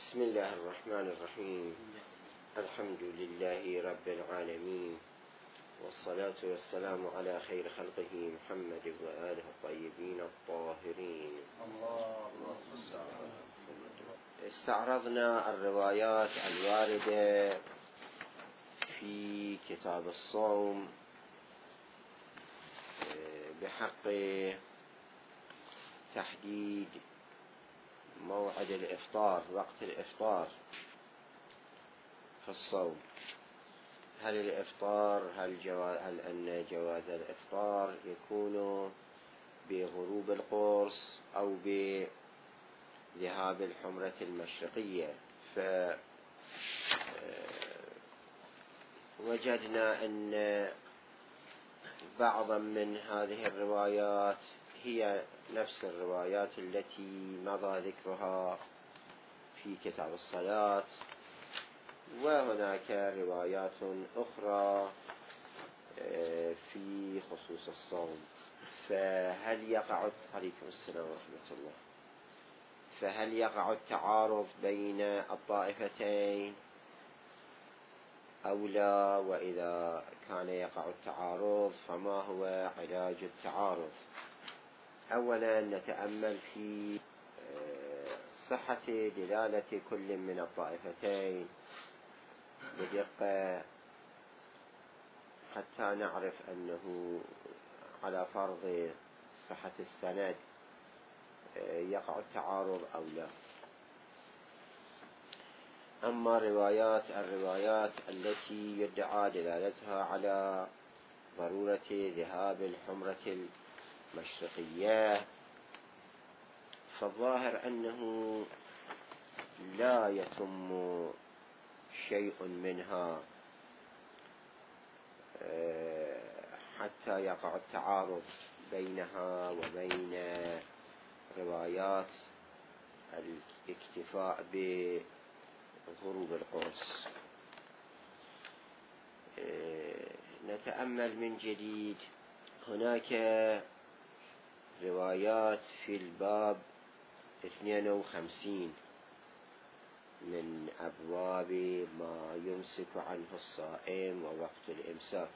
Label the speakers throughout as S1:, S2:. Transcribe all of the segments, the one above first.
S1: بسم الله الرحمن الرحيم. الحمد لله رب العالمين، والصلاة والسلام على خير خلقه محمد وآله الطيبين الطاهرين. استعرضنا الروايات الواردة في كتاب الصوم بحق تحديد موعد الإفطار، وقت الإفطار في الصوم. هل أن جواز الإفطار يكون بغروب القرص أو بذهاب الحمرة المشرقية؟ فوجدنا أن بعضا من هذه الروايات هي نفس الروايات التي مضى ذكرها في كتاب الصلاة، وهناك روايات أخرى في خصوص الصوم. فهل يقع عليكم السلام ورحمة الله فهل يقع التعارض بين الطائفتين أو لا؟ وإذا كان يقع التعارض فما هو علاج التعارض؟ أولا نتأمل في صحة دلالة كل من الطائفتين بدقة حتى نعرف أنه على فرض صحة السند يقع التعارض أو لا. أما الروايات التي يدعى دلالتها على ضرورة ذهاب الحمرة المشرقية، فالظاهر أنه لا يتم شيء منها حتى يقع التعارض بينها وبين روايات الاكتفاء بغروب القرص. نتأمل من جديد. هناك روايات في الباب 52 من أبواب ما يمسك عنه الصائم ووقت الإمساك.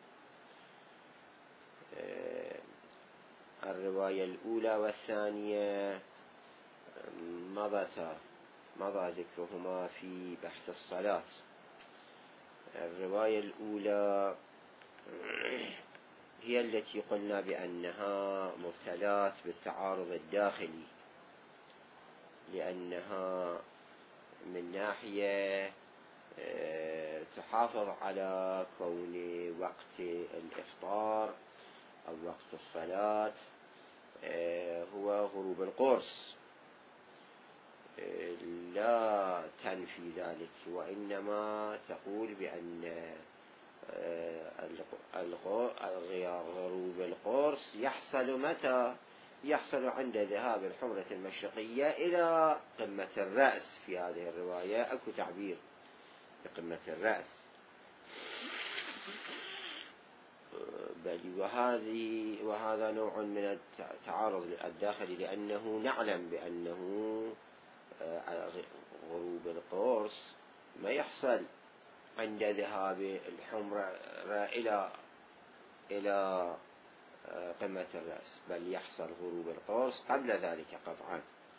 S1: الرواية الأولى والثانية مضى ذكرهما في بحث الصلاة. الرواية الأولى هي التي قلنا بأنها مبتلات بالتعارض الداخلي، لأنها من ناحية تحافظ على كون وقت الإفطار أو وقت الصلاة هو غروب القرص، لا تنفي ذلك، وإنما تقول بأن غروب القرص يحصل متى؟ يحصل عند ذهاب الحمرة المشرقية إلى قمة الرأس. في هذه الرواية أكو تعبير بقمة الرأس، وهذا نوع من التعارض الداخلي، لأنه نعلم بأنه غروب القرص ما يحصل عند ذهاب الحمرة إلى قمة الرأس، بل يحصل غروب القرص قبل ذلك قطعا.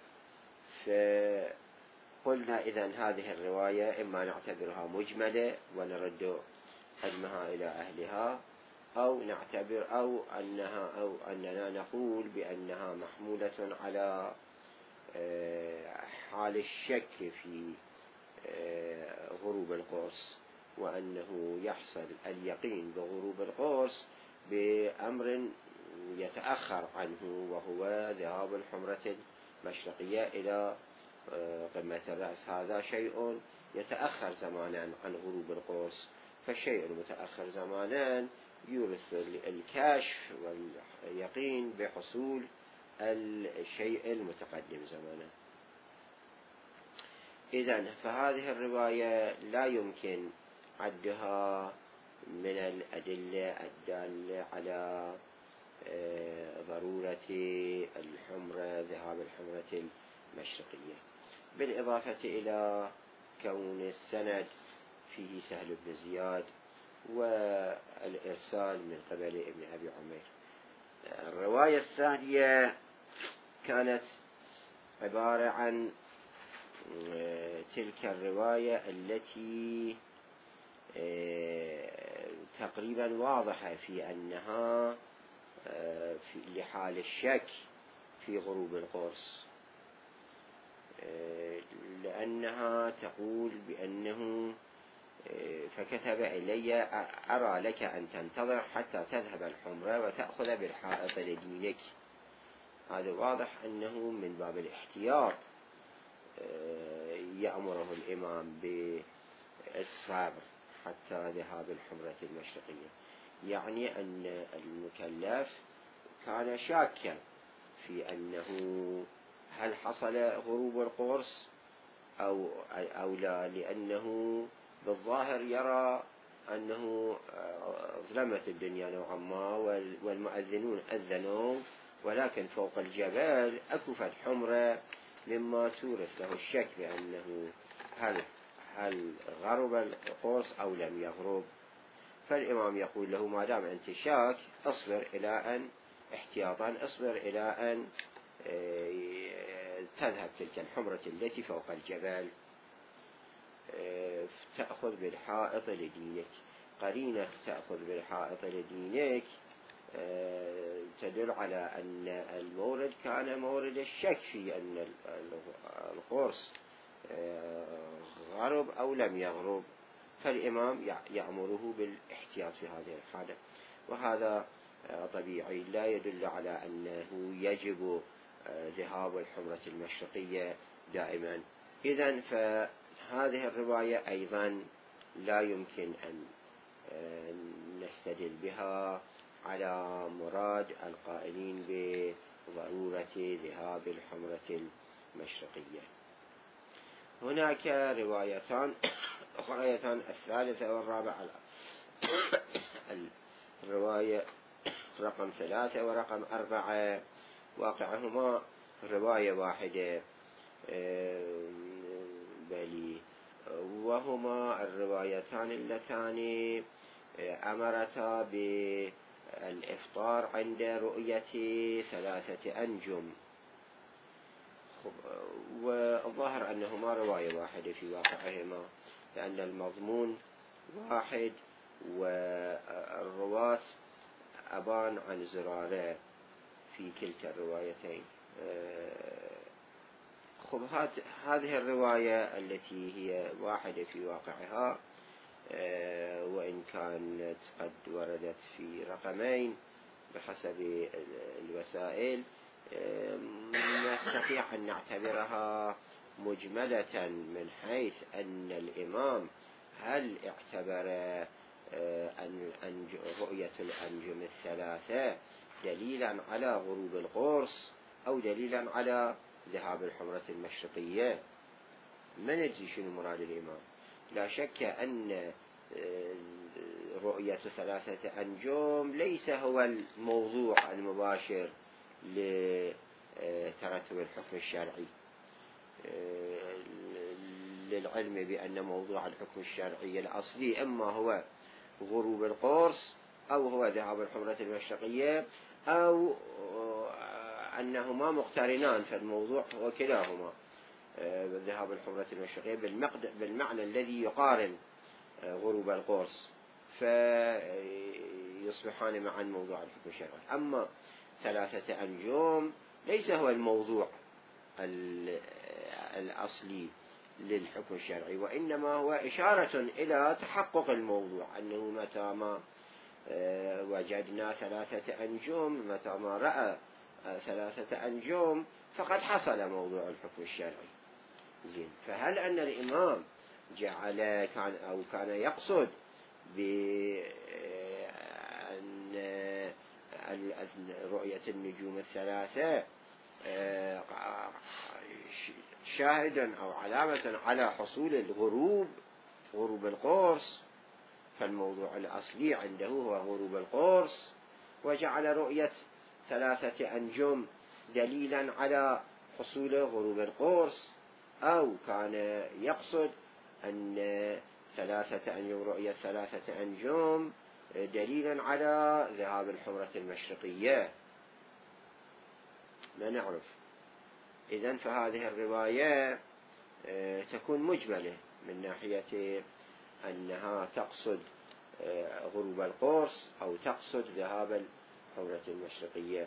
S1: فقلنا إذن هذه الرواية إما نعتبرها مجملة ونرد حجمها إلى أهلها، أو أننا نقول بأنها محمولة على حال الشك في غروب القرص، وأنه يحصل اليقين بغروب القرص بأمر يتأخر عنه، وهو ذهاب الحمرة المشرقية إلى قمة الرأس. هذا شيء يتأخر زمانا عن غروب القرص، فالشيء المتأخر زمانا يورث الكشف واليقين بحصول الشيء المتقدم زمانا. إذن فهذه الرواية لا يمكن عدها من الأدلة الدالة على ضرورة ذهاب الحمرة المشرقية. بالإضافة إلى كون السند فيه سهل بن زياد والإرسال من قبل ابن أبي عمير. الرواية الثانية كانت عبارة عن تلك الرواية التي تقريبا واضحة في أنها في لحال الشك في غروب القرص، لأنها تقول بأنه فكتب إلي أرى لك أن تنتظر حتى تذهب الحمرة وتأخذ بالحائط لدينك. هذا واضح أنه من باب الاحتياط يأمره الإمام بالصبر حتى ذهاب الحمرة المشرقية، يعني أن المكلف كان شاكا في أنه هل حصل غروب القرص أو لا، لأنه بالظاهر يرى أنه ظلمت الدنيا نوعا ما والمؤذنون أذنوا، ولكن فوق الجبل أكفت حمرة، مما تورث له الشك بأنه هل غرب القرص أو لم يغرب. فالإمام يقول له ما دام أنت شاك اصبر إلى أن احتياطا اصبر إلى أن تذهب تلك الحمرة التي فوق الجبل تأخذ بالحائط لدينك. قرينة تأخذ بالحائط لدينك تدل على أن المورد كان مورد الشك في أن القرص غرب أو لم يغرب، فالإمام يأمره بالاحتياط في هذه الحالة، وهذا طبيعي لا يدل على أنه يجب ذهاب الحمرة المشرقية دائما. إذن فهذه الرواية أيضا لا يمكن أن نستدل بها على مراد القائلين بضرورة ذهاب الحمرة المشرقية. هناك روايتان أخريتان، الثالثة والرابعة. الرواية رقم 3 ورقم 4 واقعهما رواية واحدة، بل وهما الروايتان اللتان أمرتا بالإفطار عند رؤية 3 أنجم، والظاهر أنهما رواية واحدة في واقعهما، لأن المضمون واحد والرواة أبان عن زرارة في كلتا الروايتين. هذه الرواية التي هي واحدة في واقعها وإن كانت قد وردت في رقمين بحسب الوسائل، نستطيع أن نعتبرها مجملة من حيث أن الإمام هل اعتبر رؤية الأنجم 3 دليلا على غروب القرص أو دليلا على ذهاب الحمرة المشرقية. ما ندري شنو مراد الإمام. لا شك أن رؤية 3 أنجم ليس هو الموضوع المباشر لترتب الحكم الشرعي، للعلم بأن موضوع الحكم الشرعي الأصلي إما هو غروب القرص أو هو ذهاب الحمرة المشرقية أو أنهما مقترنان، فالموضوع هو كلاهما ذهاب الحمرة المشرقية بالمعنى الذي يقارن غروب القرص، فيصبحان معا موضوع الحكم الشرعي. أما 3 أنجم ليس هو الموضوع الأصلي للحكم الشرعي، وإنما هو إشارة إلى تحقق الموضوع، أنه متى ما وجدنا 3 أنجم، متى ما رأى 3 أنجم فقد حصل موضوع الحكم الشرعي. زين، فهل أن الإمام كان يقصد بأن رؤية النجوم 3 شاهدا أو علامة على حصول غروب القرص، فالموضوع الأصلي عنده هو غروب القرص، وجعل رؤية 3 أنجم دليلا على حصول غروب القرص، أو كان يقصد أن رؤية 3 أنجم دليل على ذهاب الحمرة المشرقية، لا نعرف. إذن فهذه الرواية تكون مجملة من ناحية أنها تقصد غروب القرص أو تقصد ذهاب الحمرة المشرقية.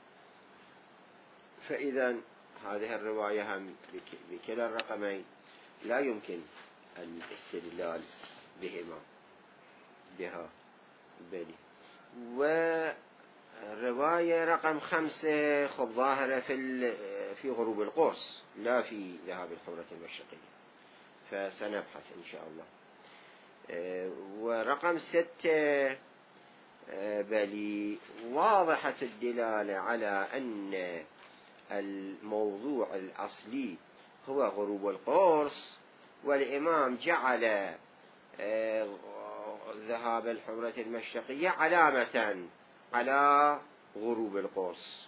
S1: فإذا هذه الرواية هم بكلا الرقمين لا يمكن الاستدلال بها بلي. والرواية رقم 5 ظاهرة في غروب القرص لا في ذهاب الحمرة المشرقية، فسنبحث إن شاء الله. ورقم 6 بلي واضحة الدلالة على أن الموضوع الأصلي هو غروب القرص، والإمام جعل ذهاب الحمرة المشرقية علامة على غروب القرص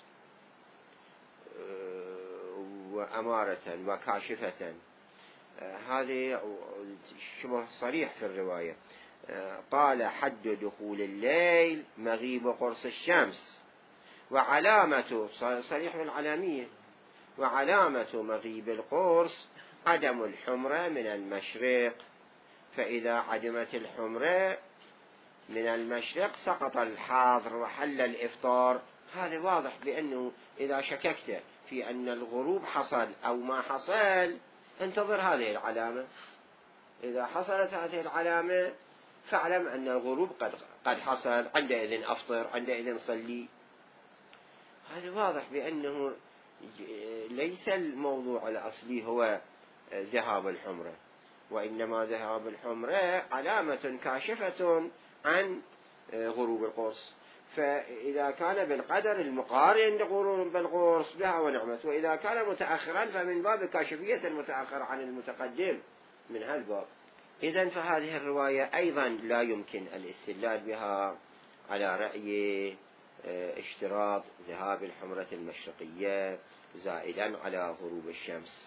S1: وأمارة وكاشفة. هذه شبه صريح في الرواية. قال حد دخول الليل مغيب قرص الشمس، وعلامة صريح العلامية، وعلامة مغيب القرص عدم الحمرة من المشرق، فإذا عدمت الحمرة من المشرق سقط الحاضر وحل الإفطار. هذا واضح بأنه إذا شككت في أن الغروب حصل أو ما حصل انتظر هذه العلامة، إذا حصلت هذه العلامة فاعلم أن الغروب قد حصل، عندئذ أفطر، عندئذ صلي. هذا واضح بأنه ليس الموضوع الأصلي هو ذهاب الحمرة، وإنما ذهاب الحمرة علامة كاشفة عن غروب القرص. فإذا كان بالقدر المقارن لغروب القرص بها ونعمت، وإذا كان متأخرا فمن باب كاشفية المتأخر عن المتقدم من هالباب. إذن فهذه الرواية أيضا لا يمكن الاستدلال بها على رأي اشتراط ذهاب الحمرة المشرقية زائدا على غروب الشمس.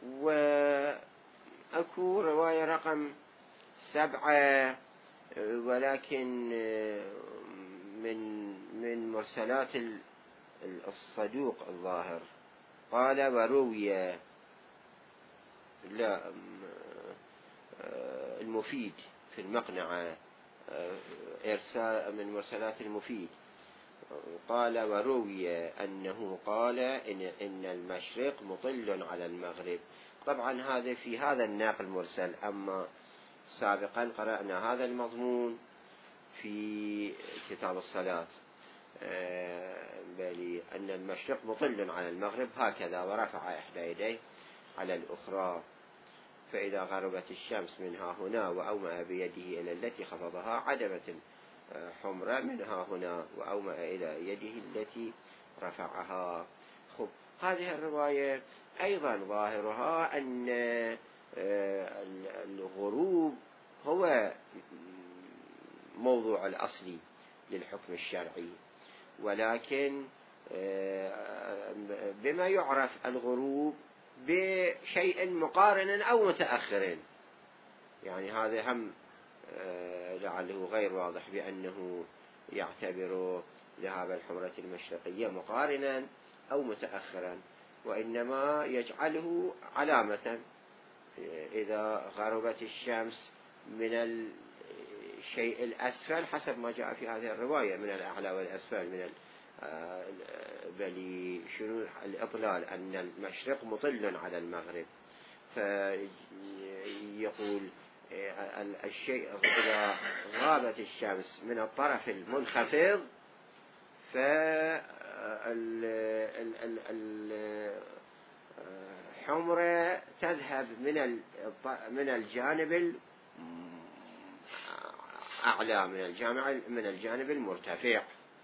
S1: وأكو رواية رقم 7 ولكن من مرسلات الصدوق الظاهر. قال وروي المفيد في المقنعة إرسال من مرسلات المفيد. قال وروي أنه قال إن المشرق مطل على المغرب. طبعا هذا في هذا الناقل مرسل، أما سابقا قرأنا هذا المضمون في كتاب الصلاة، بل أن المشرق مطل على المغرب هكذا، ورفع إحدى يديه على الأخرى، فإذا غربت الشمس منها هنا وأومأ بيده إلى التي خفضها عدمت حمرة منها هنا وأومأ إلى يده التي رفعها. خب هذه الرواية أيضا ظاهرها أن الغروب هو موضوع الأصلي للحكم الشرعي، ولكن بما يعرف الغروب بشيء مقارن أو متأخر. يعني هذا هم لعله غير واضح بأنه يعتبر ذهاب الحمرة المشرقية مقارنا أو متأخرا، وإنما يجعله علامة. إذا غربت الشمس من الشيء الأسفل حسب ما جاء في هذه الرواية، من الأعلى والأسفل، من بل شنو الإطلال أن المشرق مطل على المغرب، فيقول الشيء إذا غابت الشمس من الطرف المنخفض فالحمرة تذهب من الجانب الأعلى، من الجانب المرتفع.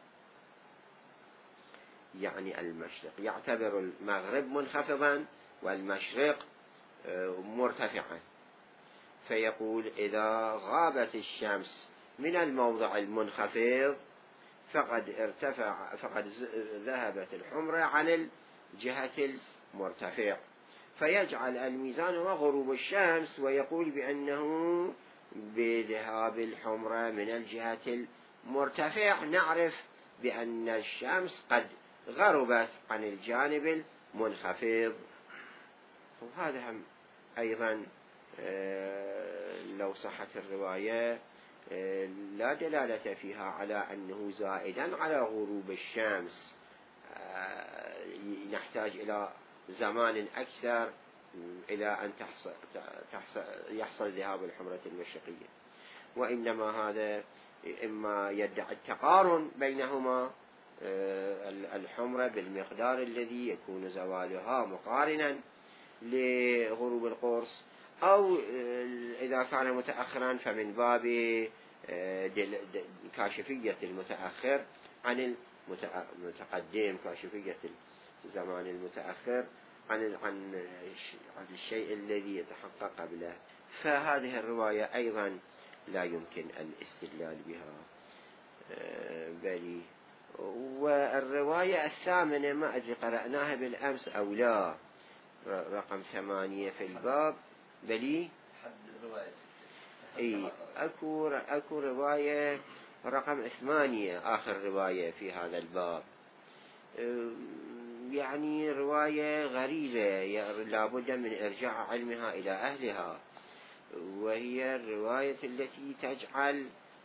S1: يعني المشرق يعتبر المغرب منخفضا والمشرق مرتفعا، فيقول إذا غابت الشمس من الموضع المنخفض فقد ذهبت الحمرة عن الجهة المرتفع. فيجعل الميزان هو غروب الشمس، ويقول بأنه بذهاب الحمرة من الجهة المرتفع نعرف بأن الشمس قد غربت عن الجانب المنخفض. وهذا هم أيضا لو صحت الرواية لا دلالة فيها على أنه زائدا على غروب الشمس، نحتاج إلى زمان أكثر إلى أن يحصل ذهاب الحمرة المشرقية، وإنما هذا إما يدعي التقارن بينهما، الحمرة بالمقدار الذي يكون زوالها مقارنا لغروب القرص، أو إذا كان متأخرا فمن باب كاشفية المتأخر عن المتقدم، كاشفية الزمان المتأخر عن الشيء الذي يتحقق قبله. فهذه الرواية أيضا لا يمكن الاستدلال بها. بل والرواية الثامنة ما أدري قرأناها بالأمس أو لا، رقم 8 في الباب. بلي أكو رواية رقم 8 آخر رواية في هذا الباب، يعني رواية غريبة لابد من إرجاع علمها إلى أهلها، وهي الرواية التي تجعل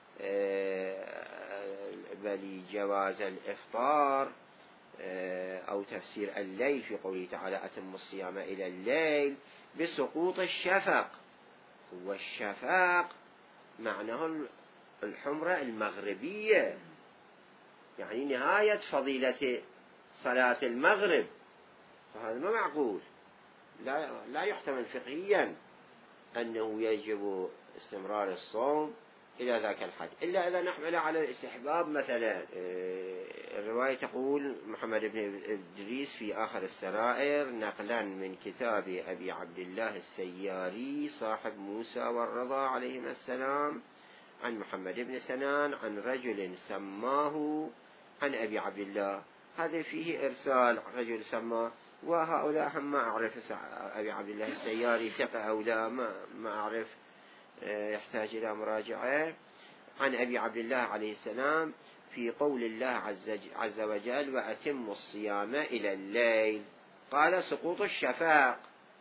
S1: بل جواز الإفطار أو تفسير الليل في قوله تعالى أتم الصيام إلى الليل بسقوط الشفق. والشفق معناه الحمرة المغربية، يعني نهاية فضيلة صلاة المغرب، فهذا ما معقول، لا يحتمل فقهيا أنه يجب استمرار الصوم إلى ذاك الحد، إلا إذا نحمل على الاستحباب. مثلا الرواية تقول محمد بن إدريس في آخر السرائر نقلا من كتاب أبي عبد الله السياري صاحب موسى والرضا عليهما السلام عن محمد بن سنان عن رجل سماه عن أبي عبد الله. هذا فيه إرسال، رجل سماه، وهؤلاء هم ما أعرف أبي عبد الله السياري ثقة أو لا، ما أعرف، يحتاج إلى مراجعة. عن أبي عبد الله عليه السلام في قول الله عز وجل وأتم الصيام إلى الليل، قال سقوط الشفاق.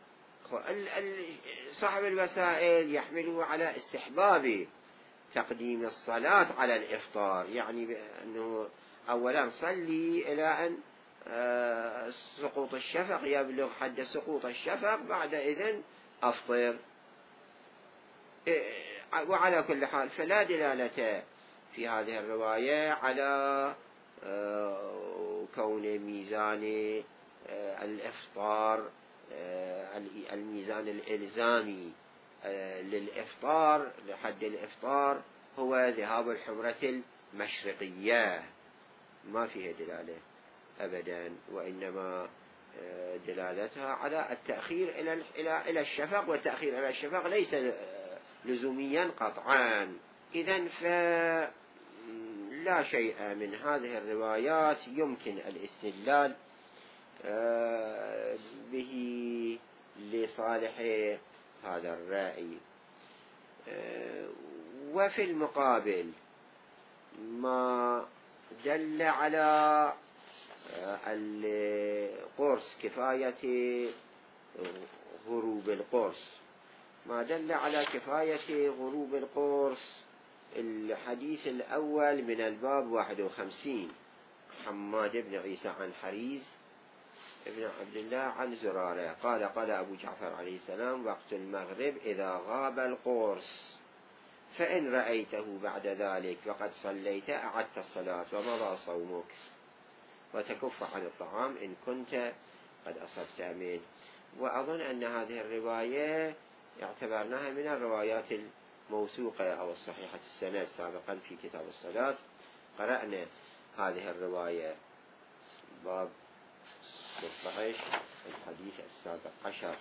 S1: صاحب الوسائل يحمله على استحباب تقديم الصلاة على الإفطار، يعني بأنه أولا صلي إلى أن سقوط الشفق يبلغ حد سقوط الشفق، بعد إذن أفطر. وعلى كل حال فلا دلالة في هذه الرواية على كون ميزان الإفطار الميزان الإلزامي للإفطار لحد الإفطار هو ذهاب الحمرة المشرقية، ما فيها دلالة أبدا، وإنما دلالتها على التأخير إلى الشفق، والتأخير إلى الشفق ليس لزوميا قطعا. إذن فلا شيء من هذه الروايات يمكن الاستدلال به لصالح هذا الرأي. وفي المقابل ما دل على القرص كفاية غروب القرص، ما دل على كفاية غروب القرص الحديث الأول من الباب 51، حماد بن عيسى عن حريز ابن عبد الله عن زرارة قال قال أبو جعفر عليه السلام وقت المغرب إذا غاب القرص فإن رأيته بعد ذلك وقد صليت أعدت الصلاة ومضى صومك، وتكف عن الطعام إن كنت قد أصبت منه. وأظن أن هذه الرواية اعتبرناها من الروايات الموثوقة أو الصحيحة السند. سابقا في كتاب الصلاة قرأنا هذه الرواية باب 16 الحديث السابق عشر.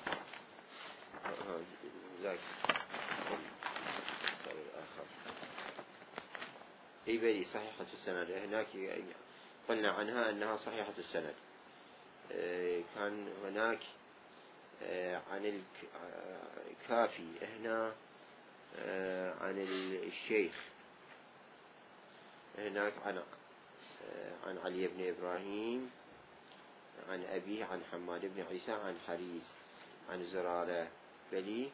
S1: بلي صحيحة السند، هناك قلنا عنها أنها صحيحة السند. كان هناك عن الكافي هنا عن الشيخ هناك عن علي بن إبراهيم عن أبيه عن حماد بن عيسى عن حريز عن زرارة بلي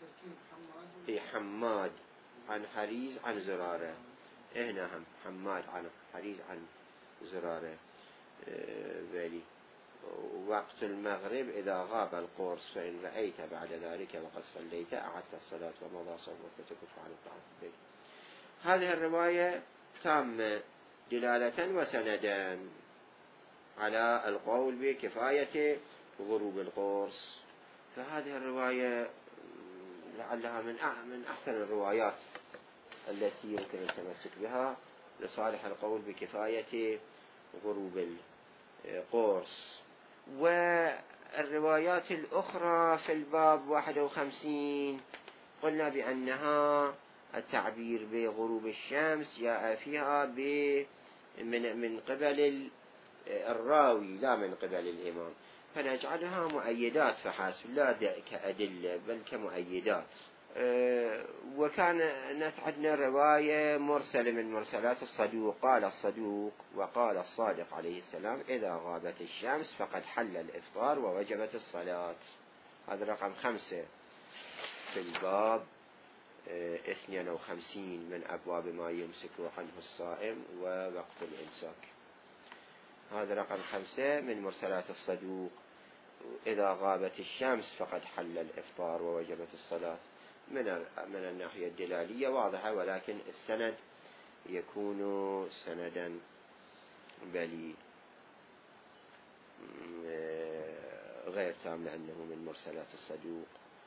S1: حماد عن حريز عن زرارة هنا هم حماد عن حريز عن زرارة بلي وقت المغرب إذا غاب القرص فإن رأيت بعد ذلك وقد صليت أعدت الصلاة ومضى صومك وتكف عن الطعام بلي. هذه الرواية تامة دلالة وسندا على القول بكفاية غروب القرص. فهذه الرواية لعلها من أحسن الروايات التي يمكن التمسك بها لصالح القول بكفاية غروب القرص. والروايات الأخرى في الباب 51 قلنا بأنها التعبير بغروب الشمس جاء فيها من قبل الراوي لا من قبل الإمام، فنجعلها مؤيدات فحسب لا كأدلة بل كمؤيدات. وكانت عندنا رواية مرسلة من مرسلات الصدوق، قال الصدوق وقال الصادق عليه السلام إذا غابت الشمس فقد حل الإفطار ووجبت الصلاة. هذا رقم 5 في الباب 52 من أبواب ما يمسك عنه الصائم ووقت الإمساك. هذا رقم 5 من مرسلات الصدوق إذا غابت الشمس فقد حل الإفطار ووجبت الصلاة. من الناحية الدلالية واضحة، ولكن السند يكون سندا بلي غير تام لأنه من مرسلات الصدوق.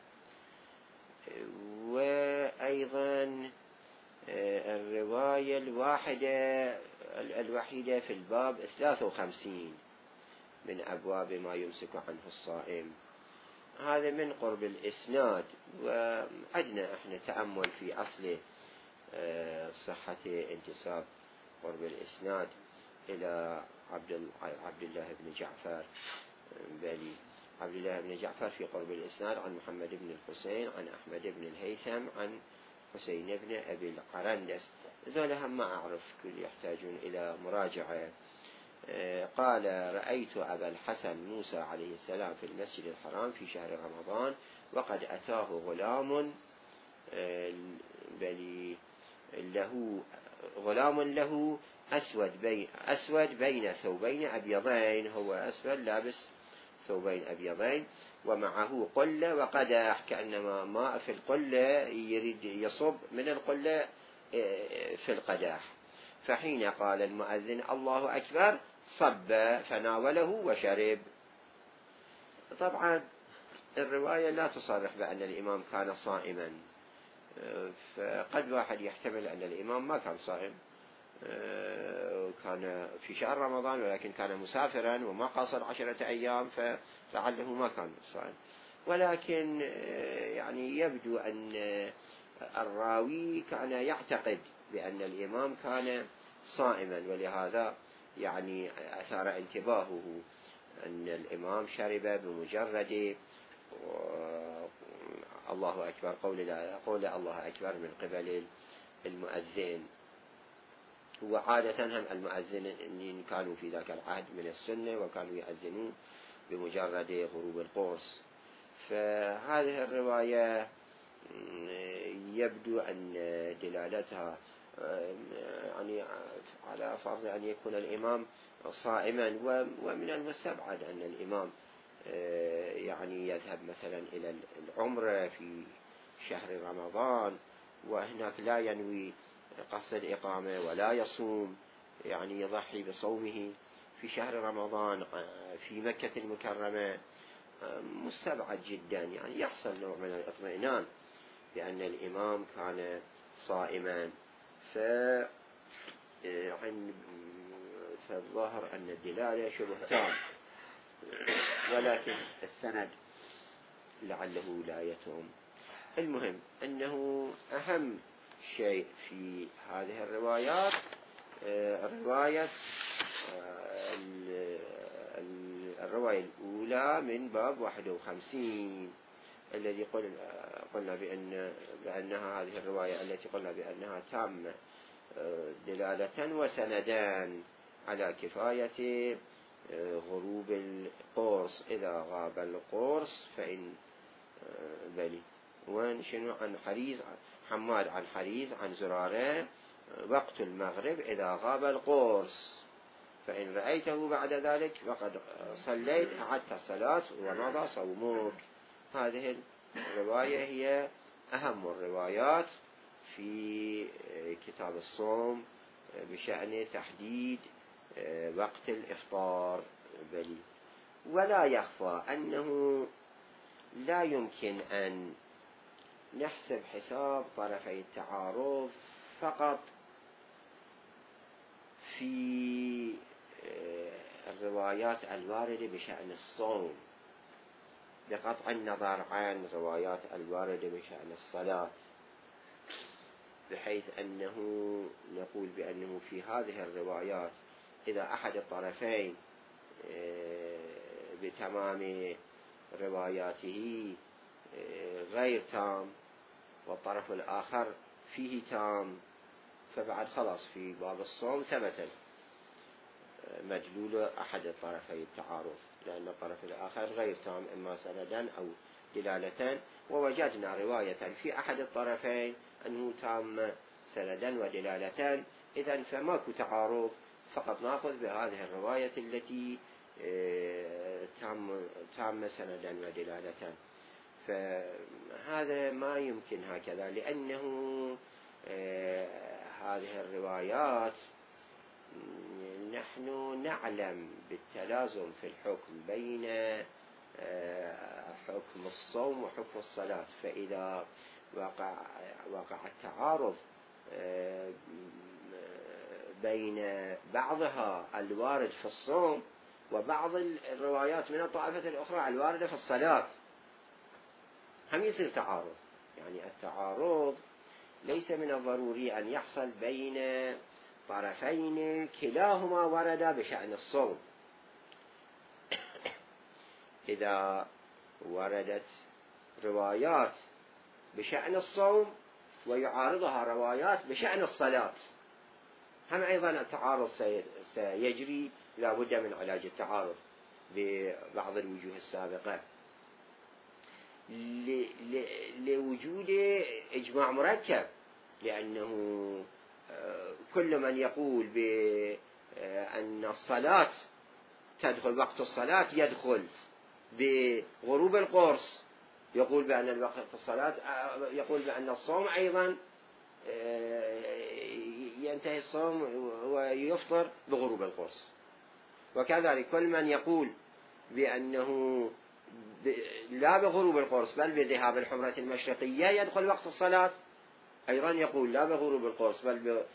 S1: وأيضا الرواية الوحيدة في الباب 53 من أبواب ما يمسك عنه الصائم، هذا من قرب الإسناد. وعدنا احنا تأمل في أصل صحة انتساب قرب الإسناد إلى عبد الله بن جعفر بلي. عبد الله بن جعفر في قرب الإسناد عن محمد بن الحسين عن أحمد بن الهيثم عن حسين بن أبي القرندس. ذولا هم ما أعرف كل يحتاجون إلى مراجعة. قال رأيت أبا الحسن موسى عليه السلام في المسجد الحرام في شهر رمضان وقد أتاه غلام له أسود بين ثوبين أبيضين، هو أسود لابس ثوبين أبيضين ومعه قلة وقدح، كأنما ماء في القلة يريد يصب من القلة في القدح. فحين قال المؤذن الله أكبر صب فناوله وشرب. طبعا الرواية لا تصرح بأن الإمام كان صائما، فقد واحد يحتمل أن الإمام ما كان صائم، كان في شهر رمضان ولكن كان مسافرا وما قاصر 10 أيام فلعله ما كان صائم. ولكن يعني يبدو أن الراوي كان يعتقد بأن الإمام كان صائما، ولهذا يعني أثار انتباهه أن الإمام شرب بمجرد الله أكبر قول الله أكبر من قبل المؤذن. وعادة هم المؤذنين كانوا في ذاك العهد من السنة وكانوا يؤذنون بمجرد غروب القرص. فهذه الرواية يبدو أن دلالتها يعني على فرض أن يكون الإمام صائما، ومن المستبعد أن الإمام يعني يذهب مثلا إلى العمرة في شهر رمضان وهناك لا ينوي قصد الإقامة ولا يصوم، يعني يضحي بصومه في شهر رمضان في مكة المكرمة. مستبعد جدا، يعني يحصل نوع من الاطمئنان بأن الإمام كان صائما. فالظاهر أن الدلالة شبه تام، ولكن السند لعله لا يتم. المهم أنه أهم شيء في هذه الرواية الأولى من باب 51 الذي قلنا بأنها هذه الرواية التي قلنا بأنها تامة دلالة وسندان على كفاية غروب القرص. إذا غاب القرص فإن بلي. وين شنو عن حريز حماد عن حريز عن زرارة وقت المغرب إذا غاب القرص فإن رأيته بعد ذلك فقد صليت أعدت الصلاة ومضى صومك. هذه الرواية هي أهم الروايات في كتاب الصوم بشأن تحديد وقت الإفطار بلي. ولا يخفى أنه لا يمكن أن نحسب حساب طرفي التعارض فقط في الروايات الواردة بشأن الصوم بقطع النظر عن روايات الواردة بشأن الصلاة، بحيث أنه نقول بأنه في هذه الروايات إذا أحد الطرفين بتمام رواياته غير تام والطرف الآخر فيه تام فبعد خلاص في باب الصوم ثبت مدلول أحد الطرفي التعارض، لأن الطرف الآخر غير تام إما سندا أو دلالة، ووجدنا رواية في أحد الطرفين أنه تام سندا ودلالة، إذن فماكو تعارض، فقط نأخذ بهذه الرواية التي تام سندا ودلالة. فهذا ما يمكن هكذا، لأنه هذه الروايات نحن نعلم بالتلازم في الحكم بين حكم الصوم وحكم الصلاة، فإذا وقع التعارض بين بعضها الوارد في الصوم وبعض الروايات من الطائفة الأخرى الواردة في الصلاة هم يصير تعارض. يعني التعارض ليس من الضروري أن يحصل بين طرفين كلاهما وردا بشأن الصوم. إذا وردت روايات بشأن الصوم ويعارضها روايات بشأن الصلاة هم أيضا التعارض سيجري، لا بد من علاج التعارض ببعض الوجوه السابقة لوجود إجماع مركب، لأنه كل من يقول بأن الصلاة تدخل وقت الصلاة يدخل بغروب القرص، يقول بأن وقت الصلاة يقول بأن الصوم أيضا ينتهي الصوم ويفطر بغروب القرص. وكذلك كل من يقول بأنه لا بغروب القرص بل بذهاب الحمرة المشرقية يدخل وقت الصلاة أيضا يقول لا بغروب القرص بل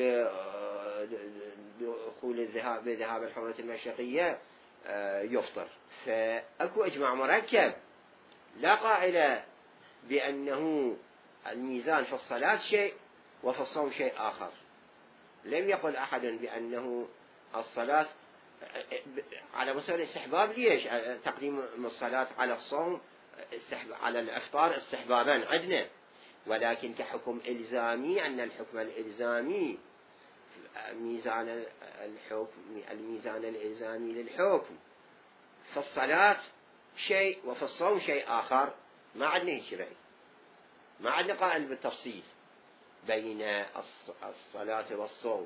S1: بدخول بذهاب الحمرة المشرقية يفطر. فأكو إجماع مركب، لا قائل بأنه الميزان في الصلاة شيء وفي الصوم شيء آخر. لم يقل أحد بأنه الصلاة على مستوى الاستحباب. ليش تقديم الصلاة على الصوم على الإفطار استحبابا عندنا، ولكن كحكم إلزامي أن الحكم الإلزامي ميزان الحكم الميزان الإلزامي للحكم في الصلاة شيء وفي الصوم شيء آخر. ما عندنا هيك رأي، ما عندنا قائل بالتفصيل بين الصلاة والصوم.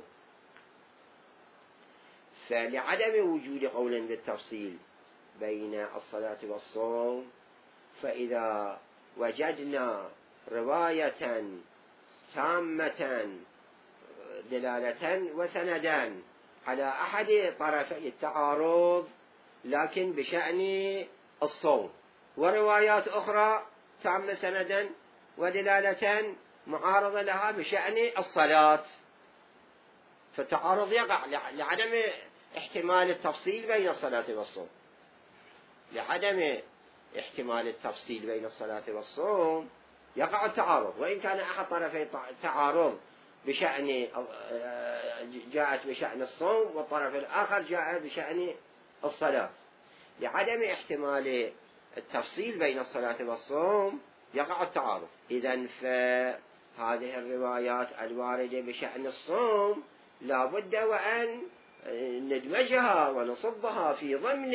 S1: فلعدم وجود قول بالتفصيل بين الصلاة والصوم، فإذا وجدنا رواية تامة دلالة وسندان على أحد طرفي التعارض لكن بشأن الصوم، وروايات أخرى تامة سندا ودلالة معارضة لها بشأن الصلاة، فالتعارض يقع لعدم احتمال التفصيل بين الصلاة والصوم. لعدم احتمال التفصيل بين الصلاة والصوم يقع التعارض، وإن كان أحد طرفي التعارض بشأن جاءت بشأن الصوم والطرف الآخر جاء بشأن الصلاة. لعدم احتمال التفصيل بين الصلاة والصوم يقع التعارض. إذن فهذه الروايات الواردة بشأن الصوم لا بد وأن ندمجها ونصبها في ضمن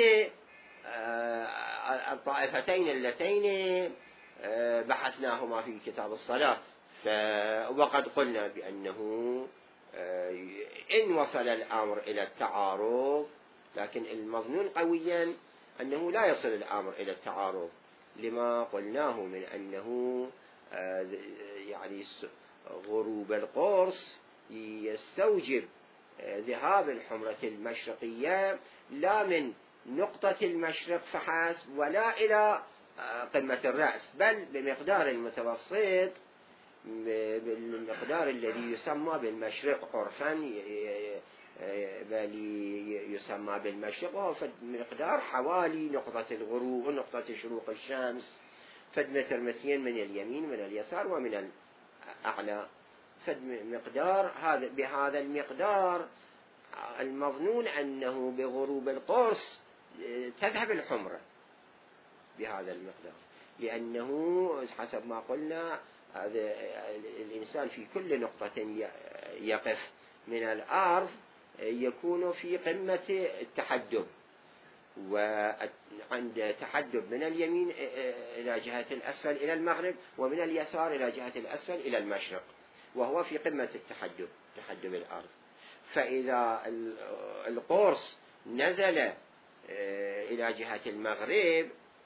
S1: الطائفتين اللتين بحثناهما في كتاب الصلاة. وقد قلنا بأنه إن وصل الأمر إلى التعارض، لكن المظنون قويا أنه لا يصل الأمر إلى التعارض، لما قلناه من أنه يعني غروب القرص يستوجب ذهاب الحمرة المشرقية لا من نقطة المشرق فحسب ولا إلى قمة الرأس، بل بمقدار المتوسط، بالمقدار الذي يسمى بالمشرق عرفا، بل يسمى بالمشرق، وهو مقدار حوالي نقطة الغروب ونقطة شروق الشمس، فد متر مترين من اليمين من اليسار ومن الأعلى، فد مقدار بهذا المقدار المظنون أنه بغروب القرص تذهب الحمرة بهذا المقدار، لأنه حسب ما قلنا الإنسان في كل نقطة يقف من الأرض يكون في قمة التحدب، وعند تحدب من اليمين إلى جهة الأسفل إلى المغرب، ومن اليسار إلى جهة الأسفل إلى المشرق، وهو في قمة التحدب، تحدب الأرض. فإذا القرص نزل إلى جهة المغرب،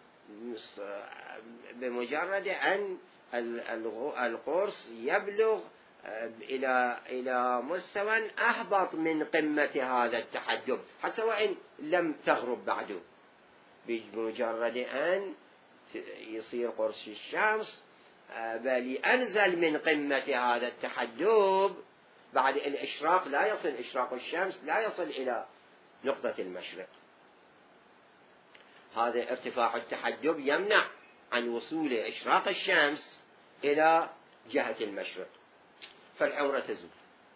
S1: بمجرد أن القرص يبلغ إلى مستوى أهبط من قمة هذا التحدب، حتى وإن لم تغرب بعده، بمجرد أن يصير قرص الشمس بل أنزل من قمة هذا التحدب بعد الإشراق، لا يصل إشراق الشمس لا يصل إلى نقطة المشرق. هذا ارتفاع التحدب يمنع عن وصول إشراق الشمس إلى جهة المشرق، فالحمرة تزول.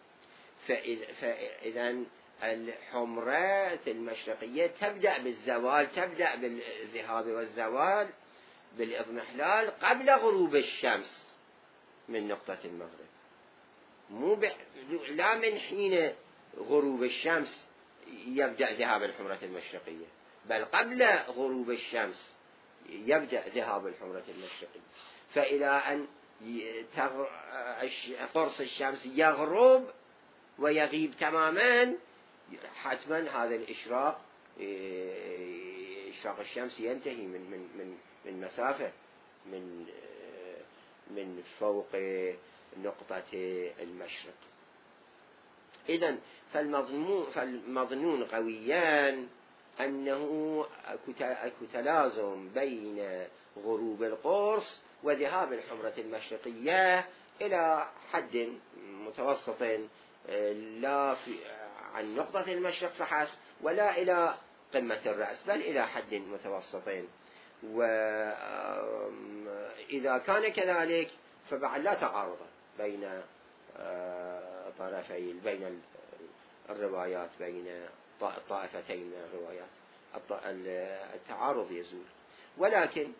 S1: فإذا الحمرة المشرقية تبدأ بالزوال، تبدأ بالذهاب والزوال بالإضمحلال قبل غروب الشمس من نقطة المغرب، لا من حين غروب الشمس يبدأ ذهاب الحمرة المشرقية، بل قبل غروب الشمس يبدأ ذهاب الحمرة المشرقية. فإلى أن قرص الشمس يغرب ويغيب تماما، حتما هذا الإشراق، إشراق الشمس ينتهي من مسافة من فوق نقطة المشرق. إذن فالمظنون قويان أنه أكو تلازم بين غروب القرص وذهاب الحمرة المشرقية إلى حد متوسط، لا عن نقطة المشرق فحسب ولا إلى قمة الرأس، بل إلى حد متوسط. وإذا كان كذلك فبعد لا تعارض بين طرفي بين الروايات، بين طائفتين من الروايات، التعارض يزول. ولكن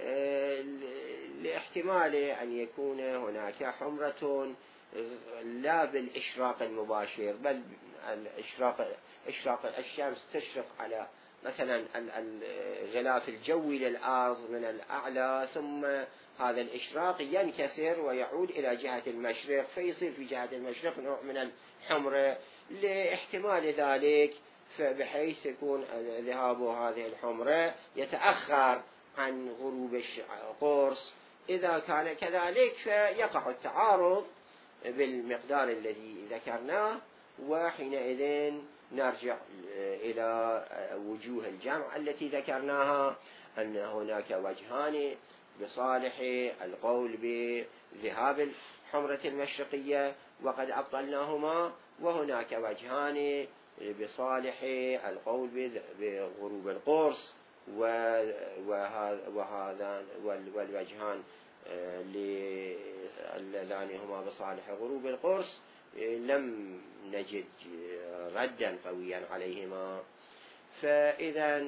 S1: لاحتمال أن يكون هناك حمرة لا بالإشراق المباشر، بل إشراق الشمس تشرق على مثلا الغلاف الجوي للأرض من الأعلى، ثم هذا الإشراق ينكسر ويعود إلى جهة المشرق، فيصير في جهة المشرق نوع من الحمرة، لاحتمال ذلك، فبحيث يكون ذهاب هذه الحمرة يتأخر عن غروب القرص. إذا كان كذلك فيقع التعارض بالمقدار الذي ذكرناه، وحينئذ نرجع إلى وجوه الجمع التي ذكرناها، أن هناك وجهان بصالح القول بذهاب الحمرة المشرقية وقد أبطلناهما، وهناك وجهان بصالح القول بغروب القرص، والوجهان اللذان هما بصالح غروب القرص لم نجد ردا قويا عليهما. فإذا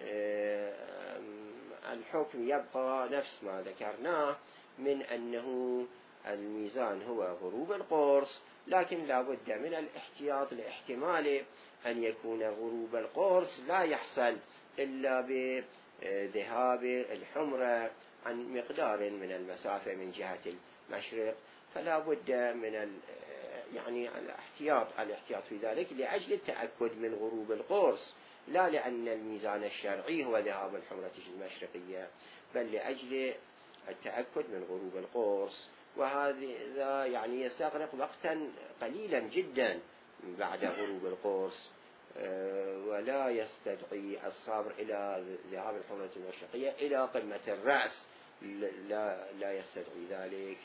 S1: الحكم يبقى نفس ما ذكرناه من أنه الميزان هو غروب القرص، لكن لا بد من الاحتياط لاحتمال أن يكون غروب القرص لا يحصل إلا بذهاب الحمرة عن مقدار من المسافة من جهة المشرق، فلا بد من يعني الاحتياط في ذلك لأجل التأكد من غروب القرص، لا لأن الميزان الشرعي هو ذهاب الحمرة المشرقية، بل لأجل التأكد من غروب القرص. وهذا يعني يستغرق وقتا قليلا جدا بعد غروب القرص، ولا يستدعي الصبر إلى ذهاب الحمرة المشرقية إلى قمة الرأس، لا يستدعي ذلك.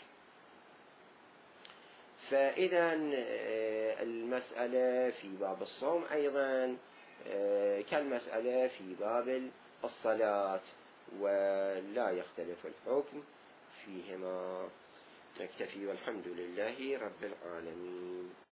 S1: فإذا المسألة في باب الصوم أيضا كالمسألة في باب الصلاة، ولا يختلف الحكم فيهما. نكتفي والحمد لله رب العالمين.